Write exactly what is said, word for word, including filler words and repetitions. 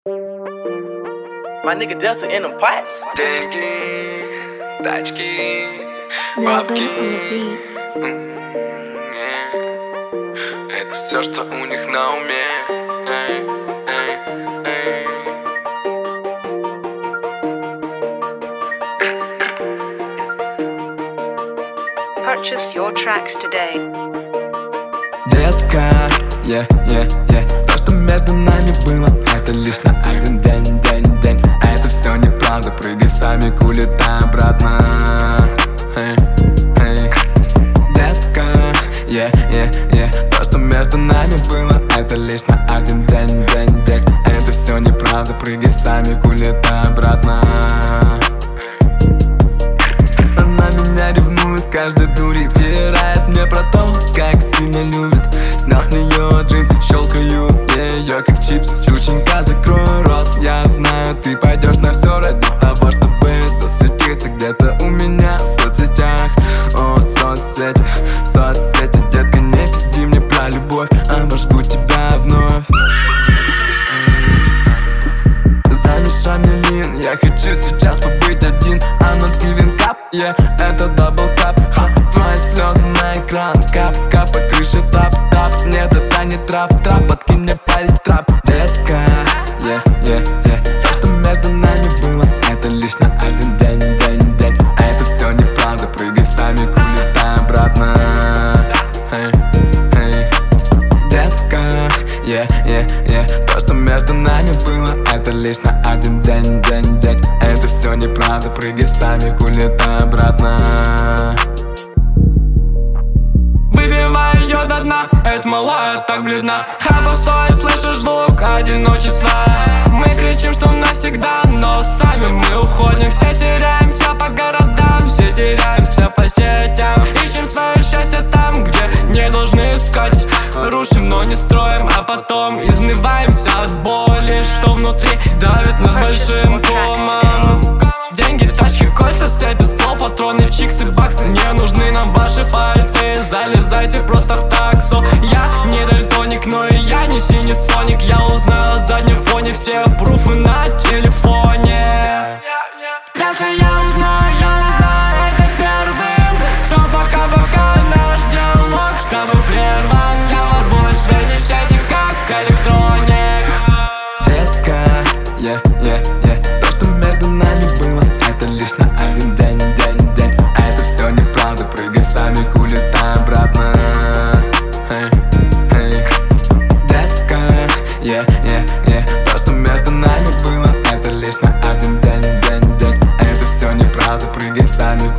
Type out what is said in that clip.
My nigga Delta in them pots. Деньги, тачки, Melvin бабки. on the beat. М-м-м. Это все, что у них на уме. Эй, эй, эй. Purchase your tracks today. Детка, yeah, yeah, yeah. То, что между нами было, это лишь на один день, день, день. Это все неправда, прыгай в самик, улетай обратно. Hey, hey. Детка, yeah, yeah, yeah. То, что между нами было, это лишь на один день, день, день. Это все неправда, прыгай в самик, улетай обратно. Она меня ревнует, каждый дурик втирает мне про то, как сильно любит. Снял с нее джинсы, щелкаю ее как чипсы. Сученька, закрой рот, я знаю, ты пойдешь на все ради того, чтобы засветиться где-то у меня в соцсетях. О, соцсети, соцсети, детка, не пизди мне про любовь, обожгу тебя вновь. Замешай мне лин, я хочу сейчас побыть один. I'm not giving up, yeah, это дабл тап. Твои слезы на экран, кап, кап, по крыше тап, тап. Нет, это не трап, трап, подкинь мне палец-трап. Детка, yeah, yeah, yeah. То, что между нами было, это лишь на один день, день, день. А это все неправда, прыгай в самик, улетай обратно. Hey, hey. Детка, yeah, yeah, yeah. То, что между нами было, это лишь на один день, день, день. Это все неправда, прыгай в самик, улетай обратно. Выбиваю ее до дна, эта малая так бледна. Хаба стоит, слышишь звук одиночества. Мы кричим, что навсегда, но сами мы уходим. Все теряемся по городам, все теряемся по сетям. Ищем свое счастье там, где не должны искать. Рушим, но не строим, а потом изнываемся от боли, что внутри давит нас большим комом. Деньги, тачки, кольца, цепи, ствол, патроны, чиксы, баксы. Не нужны нам ваши пальцы, залезайте просто в таксу. Я не дальтоник, но и я не синий соник. Я узнал о заднем фоне все пруфы на телефоне. Если я узнаю, я узнаю это первым. Все, пока-пока, наш диалог с тобой прерван. Я ворвусь в эти сети, как электроник. Детка, yeah, yeah, yeah. То, что между нами было, это лишь на один день, день, день. А это все неправда, прыгай в самик, улетай обратно. Hey, hey. Детка, yeah, yeah, yeah. То, что между нами было, это лишь на один день, день, день. А это все неправда, прыгай в самик,